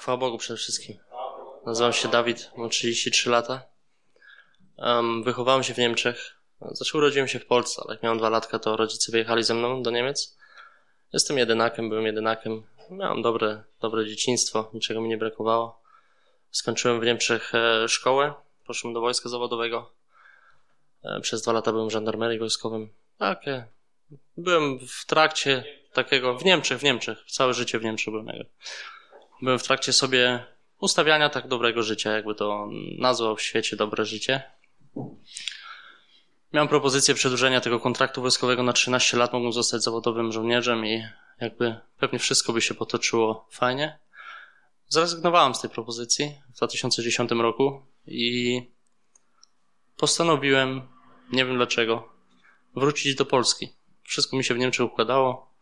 Chwała Bogu przede wszystkim. Nazywam się Dawid, mam 33 lata. Wychowałem się w Niemczech. Znaczy urodziłem się w Polsce, ale jak miałem 2 latka, to rodzice wyjechali ze mną do Niemiec. Jestem jedynakiem, byłem jedynakiem. Miałem dobre dzieciństwo, niczego mi nie brakowało. Skończyłem w Niemczech szkołę, poszłem do wojska zawodowego. Przez 2 lata byłem w żandarmerii wojskowym. Byłem w trakcie takiego, w Niemczech, całe życie w Niemczech byłem. Byłem w trakcie sobie ustawiania tak dobrego życia, jakby to nazwał w świecie dobre życie. Miałem propozycję przedłużenia tego kontraktu wojskowego na 13 lat, mogłem zostać zawodowym żołnierzem i jakby pewnie wszystko by się potoczyło fajnie. Zrezygnowałem z tej propozycji w 2010 roku i postanowiłem, nie wiem dlaczego, wrócić do Polski. Wszystko mi się w Niemczech układało.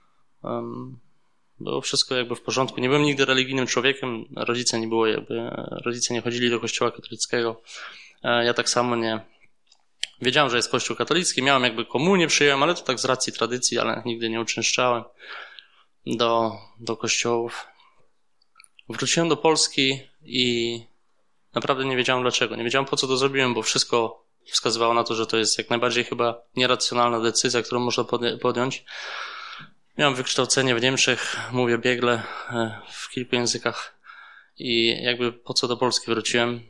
Było wszystko jakby w porządku. Nie byłem nigdy religijnym człowiekiem. Rodzice nie chodzili do kościoła katolickiego. Ja tak samo nie. Wiedziałem, że jest kościół katolicki. Miałem jakby komunię, przyjąłem, ale to tak z racji tradycji, ale nigdy nie uczęszczałem do kościołów. Wróciłem do Polski i naprawdę nie wiedziałem dlaczego. Nie wiedziałem po co to zrobiłem, bo wszystko wskazywało na to, że to jest jak najbardziej chyba nieracjonalna decyzja, którą można podjąć. Miałem wykształcenie w Niemczech, mówię biegle w kilku językach i jakby po co do Polski wróciłem.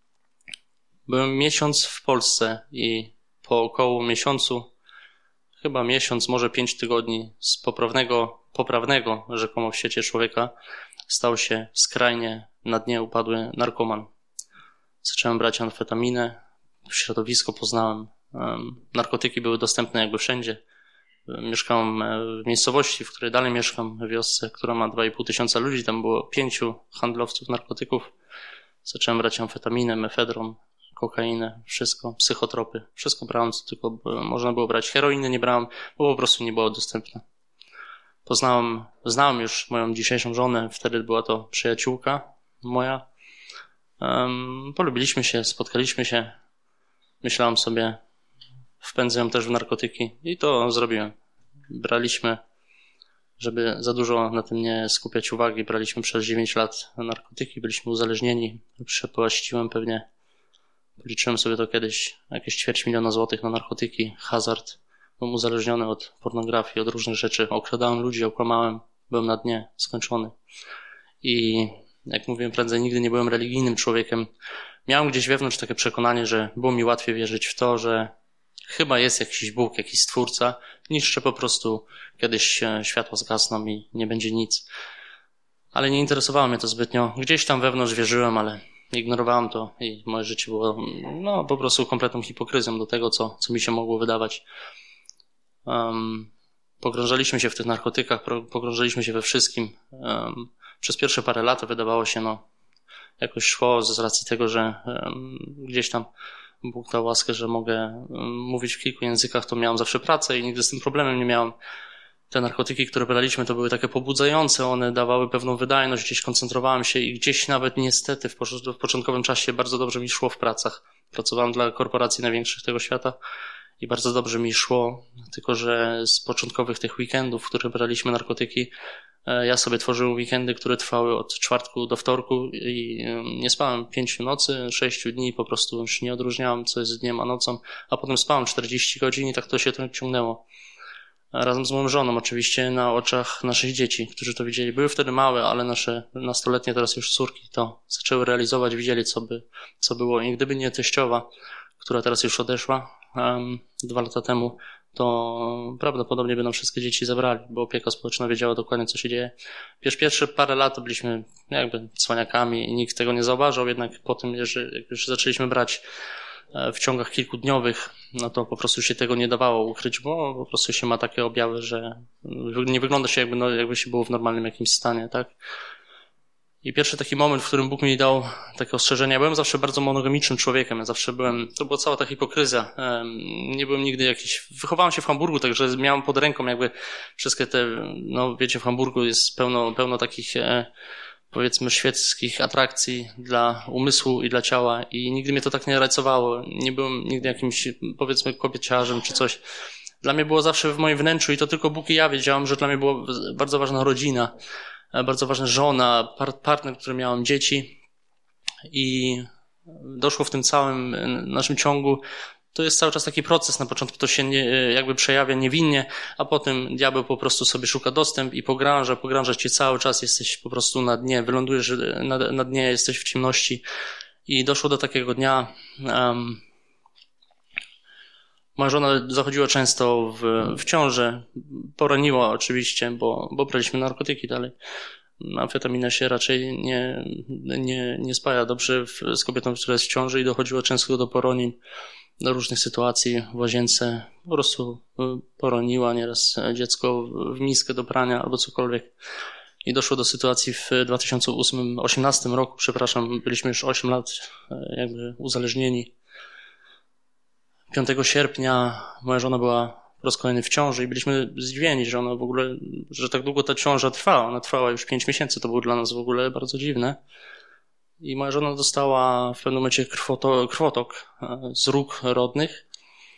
Byłem miesiąc w Polsce i po około miesiącu, chyba miesiąc, może 5 tygodni z poprawnego rzekomo w świecie człowieka stał się skrajnie na dnie upadły narkoman. Zacząłem brać amfetaminę, środowisko poznałem, narkotyki były dostępne jakby wszędzie. Mieszkałem w miejscowości, w której dalej mieszkam, w wiosce, która ma 2,5 tysiąca ludzi. Tam było 5 handlowców narkotyków. Zacząłem brać amfetaminę, mefedron, kokainę, wszystko, psychotropy. Wszystko brałem, co tylko można było brać. Heroiny nie brałem, bo po prostu nie było dostępne. Znałem już moją dzisiejszą żonę, wtedy była to przyjaciółka moja. Polubiliśmy się, spotkaliśmy się. Myślałem sobie, wpędzę ją też w narkotyki i to zrobiłem. Braliśmy, żeby za dużo na tym nie skupiać uwagi, braliśmy przez 9 lat narkotyki, byliśmy uzależnieni. Przepłaciłem pewnie, policzyłem sobie to kiedyś, jakieś 250 000 złotych na narkotyki, hazard. Byłem uzależniony od pornografii, od różnych rzeczy. Okradałem ludzi, okłamałem, byłem na dnie, skończony. I jak mówiłem prędzej, nigdy nie byłem religijnym człowiekiem. Miałem gdzieś wewnątrz takie przekonanie, że było mi łatwiej wierzyć w to, że chyba jest jakiś Bóg, jakiś Stwórca, niż że po prostu kiedyś światła zgasną i nie będzie nic. Ale nie interesowało mnie to zbytnio. Gdzieś tam wewnątrz wierzyłem, ale ignorowałem to i moje życie było po prostu kompletną hipokryzją do tego, co mi się mogło wydawać. Pogrążaliśmy się w tych narkotykach, pogrążaliśmy się we wszystkim. Przez pierwsze parę lat wydawało się, jakoś szło z racji tego, że gdzieś tam Bóg dał łaskę, że mogę mówić w kilku językach, to miałem zawsze pracę i nigdy z tym problemem nie miałem. Te narkotyki, które braliśmy, to były takie pobudzające, one dawały pewną wydajność, gdzieś koncentrowałem się i gdzieś nawet niestety w początkowym czasie bardzo dobrze mi szło w pracach. Pracowałem dla korporacji największych tego świata i bardzo dobrze mi szło, tylko że z początkowych tych weekendów, w których braliśmy narkotyki, ja sobie tworzyłem weekendy, które trwały od czwartku do wtorku i nie spałem 5 nocy, 6 dni, po prostu już nie odróżniałem, co jest dniem a nocą, a potem spałem 40 godzin i tak to się ciągnęło. Razem z moją żoną oczywiście na oczach naszych dzieci, którzy to widzieli. Były wtedy małe, ale nasze nastoletnie teraz już córki to zaczęły realizować, widzieli co było i gdyby nie teściowa, która teraz już odeszła 2 lata temu, to prawdopodobnie by nam wszystkie dzieci zabrali, bo opieka społeczna wiedziała dokładnie, co się dzieje. Pierwsze parę lat byliśmy jakby cwaniakami i nikt tego nie zauważał, jednak po tym, jak już zaczęliśmy brać w ciągach kilkudniowych, to po prostu się tego nie dawało ukryć, bo po prostu się ma takie objawy, że nie wygląda się jakby się było w normalnym jakimś stanie, tak? I pierwszy taki moment, w którym Bóg mi dał takie ostrzeżenie, ja byłem zawsze bardzo monogamicznym człowiekiem, to była cała ta hipokryzja, nie byłem nigdy wychowałem się w Hamburgu, także miałem pod ręką jakby wszystkie te, wiecie, w Hamburgu jest pełno takich, powiedzmy, świeckich atrakcji dla umysłu i dla ciała i nigdy mnie to tak nie rajcowało, nie byłem nigdy jakimś, powiedzmy, kobieciarzem czy coś. Dla mnie było zawsze w moim wnętrzu i to tylko Bóg i ja wiedziałem, że dla mnie była bardzo ważna rodzina. bardzo ważne, żona, partner, który miałem dzieci i doszło w tym całym naszym ciągu. To jest cały czas taki proces. Na początku to się jakby przejawia niewinnie, a potem diabeł po prostu sobie szuka dostęp i pogrąża cię cały czas, jesteś po prostu na dnie, wylądujesz na dnie, jesteś w ciemności. I doszło do takiego dnia, moja żona zachodziła często w ciążę, poroniła oczywiście, bo braliśmy narkotyki dalej. Amfetamina się raczej nie spaja dobrze z kobietą, która jest w ciąży i dochodziło często do poronień, do różnych sytuacji w łazience. Po prostu poroniła nieraz dziecko w miskę do prania albo cokolwiek. I doszło do sytuacji w 2018 roku, byliśmy już 8 lat jakby uzależnieni. 5 sierpnia moja żona była po raz kolejny w ciąży i byliśmy zdziwieni, że ona w ogóle, że tak długo ta ciąża trwała. Ona trwała już 5 miesięcy, to było dla nas w ogóle bardzo dziwne. I moja żona dostała w pewnym momencie krwotok z róg rodnych.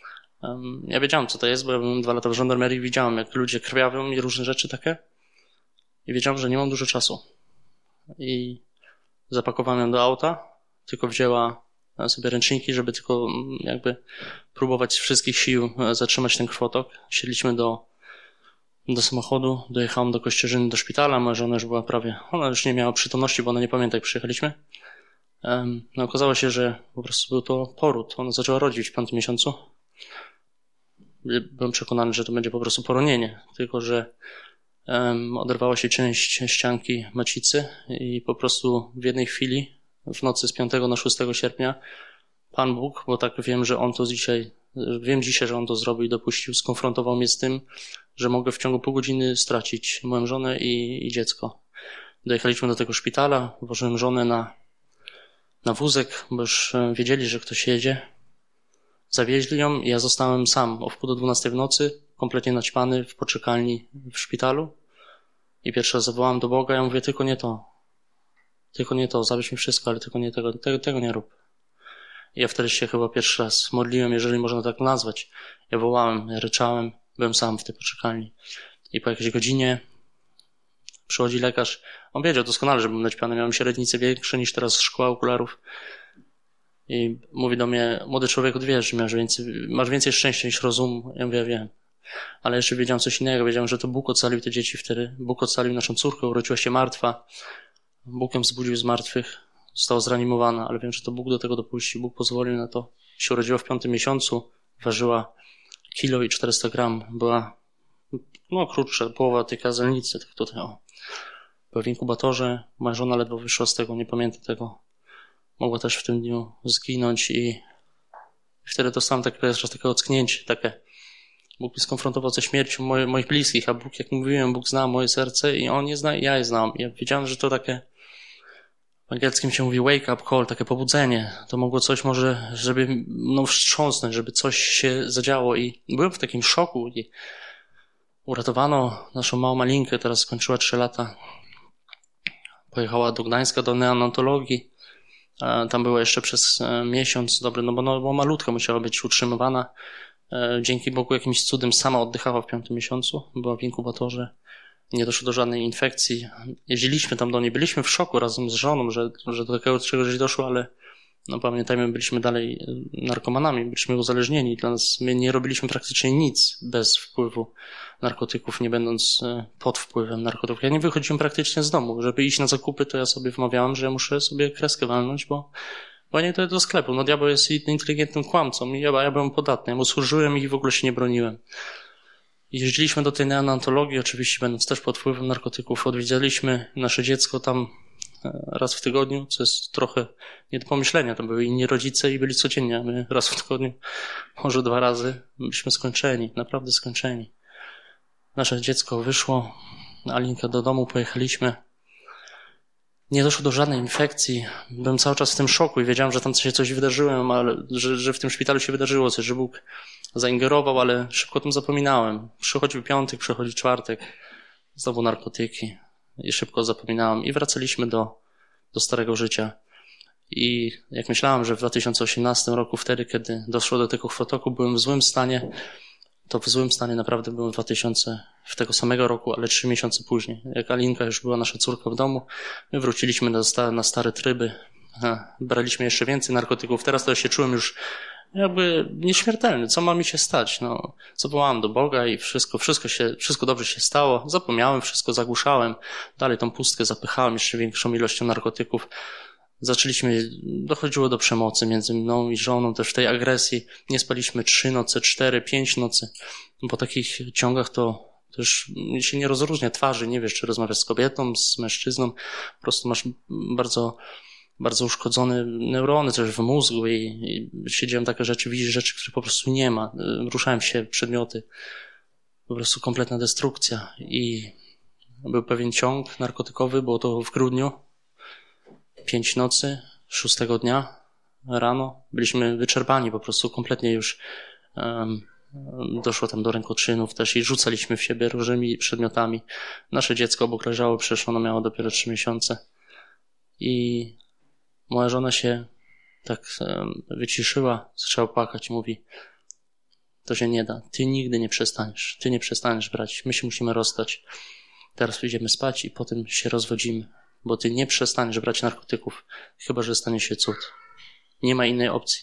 Ja wiedziałem, co to jest, bo ja byłem 2 lata w żandarmerii, widziałem, jak ludzie krwawią i różne rzeczy takie. I wiedziałem, że nie mam dużo czasu. I zapakowałem ją do auta, tylko wzięła sobie ręczniki, żeby tylko jakby próbować z wszystkich sił zatrzymać ten krwotok. Siedliśmy do samochodu, dojechałem do Kościerzyny, do szpitala, moja żona już była ona już nie miała przytomności, bo ona nie pamięta, jak przyjechaliśmy. No okazało się, że po prostu był to poród. Ona zaczęła rodzić w 5 miesiącu. Byłem przekonany, że to będzie po prostu poronienie, tylko że oderwała się część ścianki macicy i po prostu w jednej chwili, w nocy z 5 na 6 sierpnia, Pan Bóg, bo tak wiem, że wiem dzisiaj, że On to zrobił i dopuścił, skonfrontował mnie z tym, że mogę w ciągu pół godziny stracić moją żonę i dziecko. Dojechaliśmy do tego szpitala, włożyłem żonę na wózek, bo już wiedzieli, że ktoś jedzie. Zawieźli ją i ja zostałem sam o wpół do 12 w nocy, kompletnie naćpany w poczekalni w szpitalu. I pierwszy raz zawołałem do Boga, ja mówię, tylko nie to, zabierz mi wszystko, ale tylko nie tego nie rób. I ja wtedy się chyba pierwszy raz modliłem, jeżeli można tak nazwać. Ja wołałem, ja ryczałem, byłem sam w tej poczekalni. I po jakiejś godzinie przychodzi lekarz. On wiedział doskonale, że byłem naćpiony, miałem średnice większe niż teraz szkła okularów. I mówi do mnie, młody człowieku, wiesz, że masz więcej szczęścia niż rozumu. Ja mówię, ja wiem. Ale jeszcze wiedziałem coś innego. Wiedziałem, że to Bóg ocalił te dzieci wtedy. Bóg ocalił naszą córkę, urodziła się martwa. Bóg ją wzbudził z martwych. Została zreanimowana, ale wiem, że to Bóg do tego dopuścił. Bóg pozwolił na to. Się urodziła w 5 miesiącu. Ważyła 1,4 kg. Była krótsza, połowa tej kazelnicy. Tak tutaj, była w inkubatorze. Moja żona ledwo wyszła z tego, nie pamięta tego. Mogła też w tym dniu zginąć i wtedy dostałem takie ocknięcie, Bóg mnie skonfrontował ze śmiercią moich bliskich, a Bóg, jak mówiłem, Bóg zna moje serce i On je zna i ja je znam. Ja wiedziałem, że to takie, w angielskim się mówi wake up call, takie pobudzenie. To mogło coś może, żeby wstrząsnąć, żeby coś się zadziało i byłem w takim szoku i uratowano naszą małą malinkę, teraz skończyła 3 lata. Pojechała do Gdańska, do neonatologii. Tam była jeszcze przez miesiąc, bo malutka musiała być utrzymywana. Dzięki Bogu jakimś cudem sama oddychała w 5 miesiącu, była w inkubatorze, nie doszło do żadnej infekcji. Jeździliśmy tam do niej, byliśmy w szoku razem z żoną, że do takiego czegoś doszło, ale pamiętajmy, byliśmy dalej narkomanami, byliśmy uzależnieni. Dla nas, my nie robiliśmy praktycznie nic bez wpływu narkotyków, nie będąc pod wpływem narkotyków. Ja nie wychodziłem praktycznie z domu. Żeby iść na zakupy, to ja sobie wmawiałem, że ja muszę sobie kreskę walnąć, bo nie to do sklepu. Diabeł jest inteligentnym kłamcą i ja byłem podatny. Ja mu służyłem i w ogóle się nie broniłem. Jeździliśmy do tej neonatologii, oczywiście będąc też pod wpływem narkotyków. Odwiedzaliśmy nasze dziecko tam raz w tygodniu, co jest trochę nie do pomyślenia. Tam były inni rodzice i byli codziennie, a my raz w tygodniu, może 2 razy. Byliśmy skończeni, naprawdę skończeni. Nasze dziecko wyszło, Alinka do domu, pojechaliśmy. Nie doszło do żadnej infekcji. Byłem cały czas w tym szoku i wiedziałem, że tam się coś wydarzyło, ale że w tym szpitalu się wydarzyło coś, że Bóg zaingerował, ale szybko o tym zapominałem. Przychodził piątek, przychodzi czwartek, znowu narkotyki i szybko zapominałem i wracaliśmy do starego życia. I jak myślałem, że w 2018 roku, wtedy, kiedy doszło do tego chwotoku, byłem w złym stanie, to w złym stanie naprawdę byłem w tego samego roku, ale 3 miesiące później. Jak Alinka już była nasza córka w domu, my wróciliśmy na stare tryby, braliśmy jeszcze więcej narkotyków. Teraz to ja się czułem już jakby nieśmiertelny. Co ma mi się stać? No, zawołałem do Boga i wszystko dobrze się stało. Zapomniałem wszystko, zagłuszałem. Dalej tą pustkę zapychałem jeszcze większą ilością narkotyków. Dochodziło do przemocy między mną i żoną, też w tej agresji. Nie spaliśmy 3 noce, 4, 5 nocy. Po takich ciągach to też się nie rozróżnia twarzy, nie wiesz, czy rozmawiasz z kobietą, z mężczyzną. Po prostu masz bardzo, bardzo uszkodzone neurony też w mózgu i się dzieją takie rzeczy, widzisz rzeczy, których po prostu nie ma. Ruszają się przedmioty. Po prostu kompletna destrukcja. I był pewien ciąg narkotykowy, było to w grudniu. 5 nocy, 6 dnia rano byliśmy wyczerpani, po prostu kompletnie już doszło tam do rękoczynów też i rzucaliśmy w siebie różnymi przedmiotami. Nasze dziecko obok leżało, przecież ono miało dopiero 3 miesiące i moja żona się tak wyciszyła, zaczęła płakać i mówi: to się nie da, ty nigdy nie przestaniesz brać, my się musimy rozstać, teraz pójdziemy spać i potem się rozwodzimy. Bo ty nie przestaniesz brać narkotyków, chyba że stanie się cud. Nie ma innej opcji.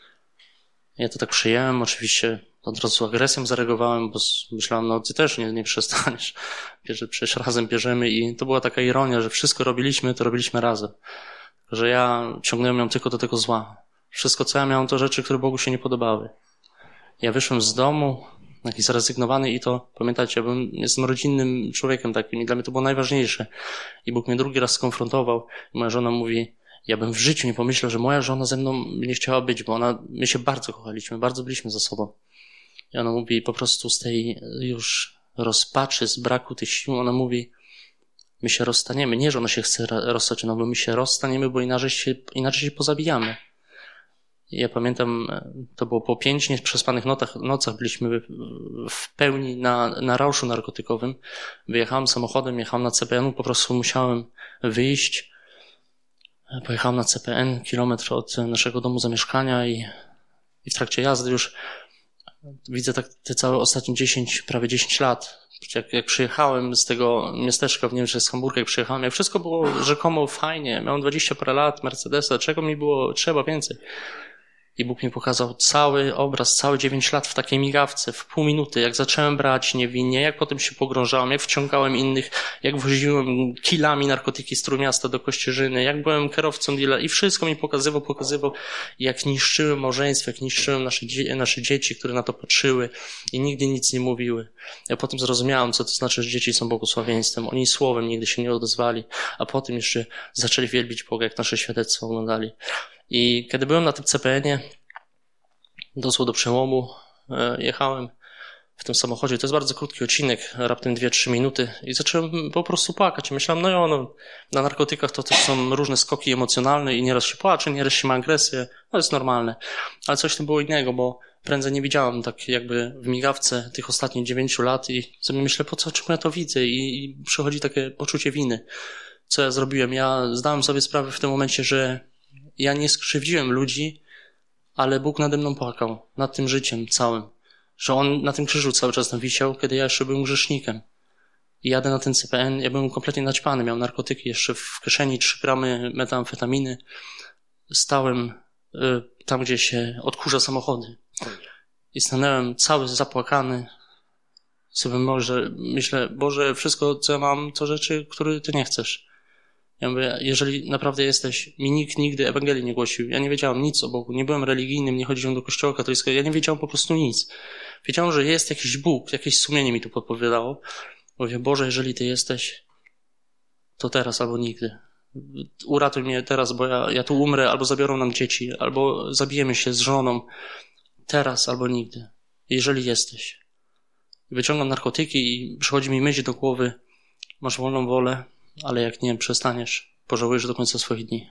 Ja to tak przyjąłem, oczywiście od razu z agresją zareagowałem, bo myślałem, no ty też nie przestaniesz. Przecież razem bierzemy i to była taka ironia, że wszystko to robiliśmy razem. Że ja ciągnąłem ją tylko do tego zła. Wszystko co ja miałem to rzeczy, które Bogu się nie podobały. Ja wyszłem z domu, taki zrezygnowany i to, pamiętajcie, jestem rodzinnym człowiekiem takim i dla mnie to było najważniejsze. I Bóg mnie drugi raz skonfrontował i moja żona mówi: ja bym w życiu nie pomyślał, że moja żona ze mną nie chciała być, bo my się bardzo kochaliśmy, bardzo byliśmy ze sobą. I ona mówi po prostu z tej już rozpaczy, z braku tych sił, ona mówi: my się rozstaniemy. Nie, że ona się chce rozstać, no bo my się rozstaniemy, bo inaczej się pozabijamy. Ja pamiętam, to było po 5 nieprzespanych nocach, byliśmy w pełni na rauszu narkotykowym. Wyjechałem samochodem, jechałem na CPN, po prostu musiałem wyjść. Pojechałem na CPN, kilometr od naszego domu zamieszkania i w trakcie jazdy już widzę tak te całe ostatnie prawie 10 lat. Jak przyjechałem z tego miasteczka w Niemczech, z Hamburga, jak przyjechałem, jak wszystko było rzekomo fajnie, miałem 20 parę lat, Mercedesa, czego mi było trzeba więcej. I Bóg mi pokazał cały obraz, całe 9 lat w takiej migawce, w pół minuty, jak zacząłem brać niewinnie, jak potem się pogrążałem, jak wciągałem innych, jak woziłem kilami narkotyki z Trójmiasta do Kościerzyny, jak byłem kierowcą deala i wszystko mi pokazywał, jak niszczyłem małżeństwo, jak niszczyłem nasze dzieci, które na to patrzyły i nigdy nic nie mówiły. Ja potem zrozumiałem, co to znaczy, że dzieci są błogosławieństwem. Oni słowem nigdy się nie odezwali, a potem jeszcze zaczęli wielbić Boga, jak nasze świadectwo oglądali. I kiedy byłem na tym CPN-ie, doszło do przełomu, jechałem w tym samochodzie, to jest bardzo krótki odcinek, raptem 2-3 minuty i zacząłem po prostu płakać. Myślałem, na narkotykach to też są różne skoki emocjonalne i nieraz się płacze, nieraz się ma agresję, to jest normalne. Ale coś to było innego, bo prędzej nie widziałem tak jakby w migawce tych ostatnich 9 lat i sobie myślę, czemu ja to widzę i przychodzi takie poczucie winy. Co ja zrobiłem? Ja zdałem sobie sprawę w tym momencie, że ja nie skrzywdziłem ludzi, ale Bóg nade mną płakał, nad tym życiem całym. Że On na tym krzyżu cały czas tam wisiał, kiedy ja jeszcze byłem grzesznikiem. I jadę na ten CPN, ja byłem kompletnie naćpany, miałem narkotyki, jeszcze w kieszeni 3 gramy metamfetaminy. Stałem tam, gdzie się odkurza samochody. I stanąłem cały zapłakany. I sobie myślę, Boże, wszystko co ja mam, to rzeczy, które Ty nie chcesz. Ja mówię, jeżeli naprawdę jesteś, mi nikt nigdy Ewangelii nie głosił. Ja nie wiedziałem nic o Bogu, nie byłem religijnym, nie chodziłem do kościoła katolickiego, ja nie wiedziałem po prostu nic. Wiedziałem, że jest jakiś Bóg, jakieś sumienie mi tu podpowiadało. Mówię, Boże, jeżeli Ty jesteś, to teraz albo nigdy. Uratuj mnie teraz, bo ja tu umrę, albo zabiorą nam dzieci, albo zabijemy się z żoną. Teraz albo nigdy. Jeżeli jesteś. Wyciągam narkotyki i przychodzi mi myśl do głowy, masz wolną wolę, ale jak nie przestaniesz, pożałujesz do końca swoich dni.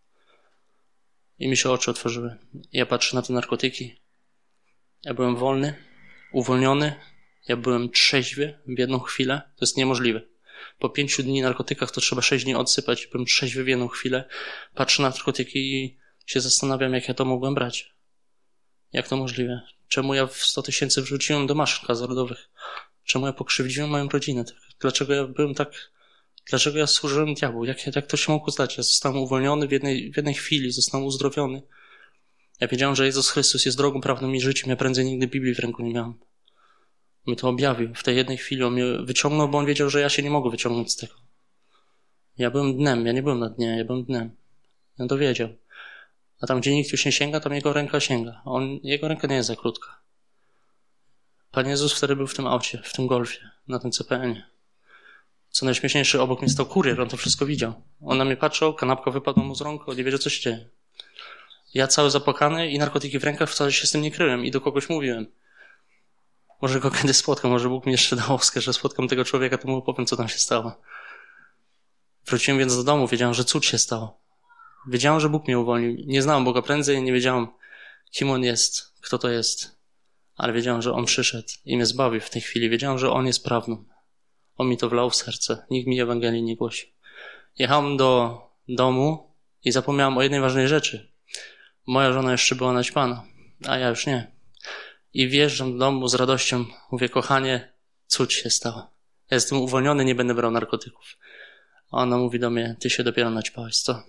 I mi się oczy otworzyły. Ja patrzę na te narkotyki. Ja byłem wolny, uwolniony. Ja byłem trzeźwy w jedną chwilę. To jest niemożliwe. Po 5 dni narkotykach to trzeba 6 dni odsypać. Byłem trzeźwy w jedną chwilę. Patrzę na narkotyki i się zastanawiam, jak ja to mogłem brać. Jak to możliwe? Czemu ja w 100 000 wrzuciłem do maszyn hazardowych? Czemu ja pokrzywdziłem moją rodzinę? Dlaczego ja byłem tak... Dlaczego ja służyłem diabłu? Jak to się mogło stać? Ja zostałem uwolniony w jednej chwili, zostałem uzdrowiony. Ja wiedziałem, że Jezus Chrystus jest drogą, prawdą i życiem. Ja prędzej nigdy Biblii w ręku nie miałem. On mi to objawił. W tej jednej chwili on mnie wyciągnął, bo on wiedział, że ja się nie mogę wyciągnąć z tego. Ja byłem dnem, ja nie byłem na dnie, ja byłem dnem. On to wiedział. A tam, gdzie nikt już nie sięga, tam jego ręka sięga. Jego ręka nie jest za krótka. Pan Jezus wtedy był w tym aucie, w tym Golfie, na tym CPN-ie. Co najśmieszniejsze, obok mnie stał kurier, on to wszystko widział. On na mnie patrzył, kanapka wypadła mu z rąk, on nie wiedział, co się dzieje. Ja cały zapłakany i narkotyki w rękach, wcale się z tym nie kryłem i do kogoś mówiłem. Może go kiedyś spotkam, może Bóg mi jeszcze dał łaskę, że spotkam tego człowieka, to mu opowiem, co tam się stało. Wróciłem więc do domu, wiedziałem, że cud się stał. Wiedziałem, że Bóg mnie uwolnił. Nie znałem Boga prędzej, nie wiedziałem, kim On jest, kto to jest. Ale wiedziałem, że On przyszedł i mnie zbawił w tej chwili. Wiedziałem, że On jest prawdą. On mi to wlał w serce. Nikt mi Ewangelii nie głosi. Jechałem do domu i zapomniałem o jednej ważnej rzeczy. Moja żona jeszcze była naćpana, a ja już nie. I wjeżdżam do domu z radością. Mówię, kochanie, cud się stał. Ja jestem uwolniony, nie będę brał narkotyków. A ona mówi do mnie, ty się dopiero naćpałeś, co?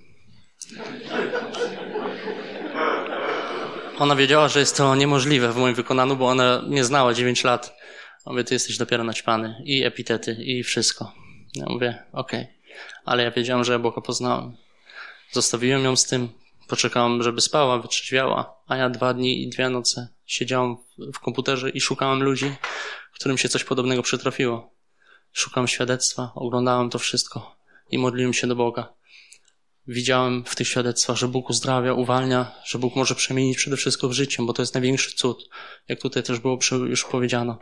Ona wiedziała, że jest to niemożliwe w moim wykonaniu, bo ona mnie znała 9 lat. Mówię, ty jesteś dopiero naćpany. I epitety, i wszystko. Ja mówię, okej. Ale ja wiedziałem, że ja Boga poznałem. Zostawiłem ją z tym, poczekałem, żeby spała, wytrzeźwiała, a ja 2 dni i 2 noce siedziałem w komputerze i szukałem ludzi, którym się coś podobnego przytrafiło. Szukałem świadectwa, oglądałem to wszystko i modliłem się do Boga. Widziałem w tych świadectwach, że Bóg uzdrawia, uwalnia, że Bóg może przemienić przede wszystkim życiem, bo to jest największy cud, jak tutaj też było już powiedziano.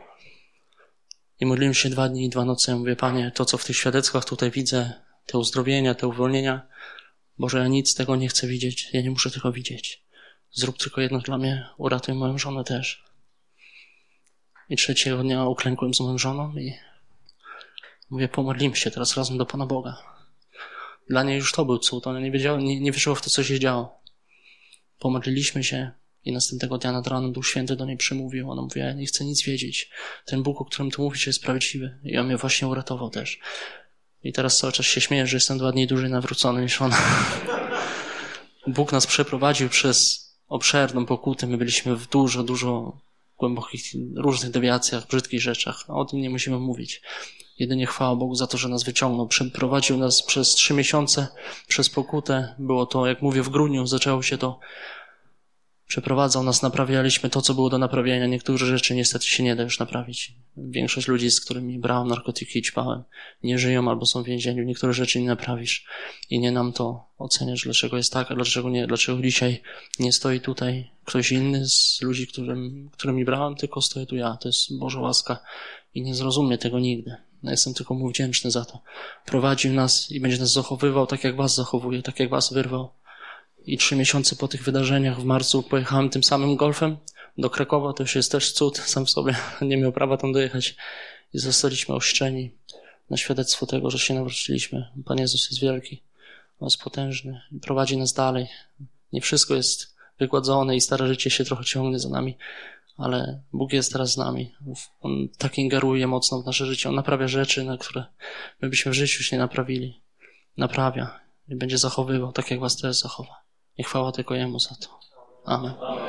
I modliłem się 2 dni i 2 noce. Mówię, Panie, to co w tych świadectwach tutaj widzę, te uzdrowienia, te uwolnienia, Boże, ja nic tego nie chcę widzieć, ja nie muszę tego widzieć. Zrób tylko jedno dla mnie, uratuj moją żonę też. I 3 dnia uklękłem z moją żoną i mówię, pomodlimy się teraz razem do Pana Boga. Dla niej już to był cud, ona nie wiedziała, nie wierzyła w to, co się działo. Pomodliliśmy się i następnego dnia nad ranem Duch Święty do niej przemówił. Ona mówiła, ja nie chcę nic wiedzieć. Ten Bóg, o którym tu mówisz, jest prawdziwy. I on mnie właśnie uratował też. I teraz cały czas się śmieję, że jestem 2 dni dłużej nawrócony niż ona. Bóg nas przeprowadził przez obszerną pokutę. My byliśmy w dużo głębokich, różnych dewiacjach, brzydkich rzeczach. A o tym nie musimy mówić. Jedynie chwała Bogu za to, że nas wyciągnął. Przeprowadził nas przez 3 miesiące przez pokutę. Było to, jak mówię, w grudniu zaczęło się to. Przeprowadzał nas, naprawialiśmy to, co było do naprawienia. Niektóre rzeczy niestety się nie da już naprawić. Większość ludzi, z którymi brałem narkotyki i ćpałem, nie żyją albo są w więzieniu. Niektóre rzeczy nie naprawisz i nie nam to oceniać, dlaczego jest tak, a dlaczego nie. Dlaczego dzisiaj nie stoi tutaj ktoś inny z ludzi, którymi brałem, tylko stoję tu ja. To jest Boża łaska i nie zrozumie tego nigdy. Ja jestem tylko mu wdzięczny za to. Prowadził nas i będzie nas zachowywał tak, jak was zachowuje, tak, jak was wyrwał. I 3 miesiące po tych wydarzeniach w marcu pojechałem tym samym Golfem do Krakowa. To już jest też cud sam w sobie. Nie miał prawa tam dojechać. I zostaliśmy ochrzczeni na świadectwo tego, że się nawróciliśmy. Pan Jezus jest wielki. On jest potężny. I prowadzi nas dalej. Nie wszystko jest wygładzone i stare życie się trochę ciągnie za nami. Ale Bóg jest teraz z nami. On tak ingeruje mocno w nasze życie. On naprawia rzeczy, na które my byśmy w życiu już nie naprawili. Naprawia. I będzie zachowywał tak, jak was też zachowa. I chwała tylko Jemu za to. Amen.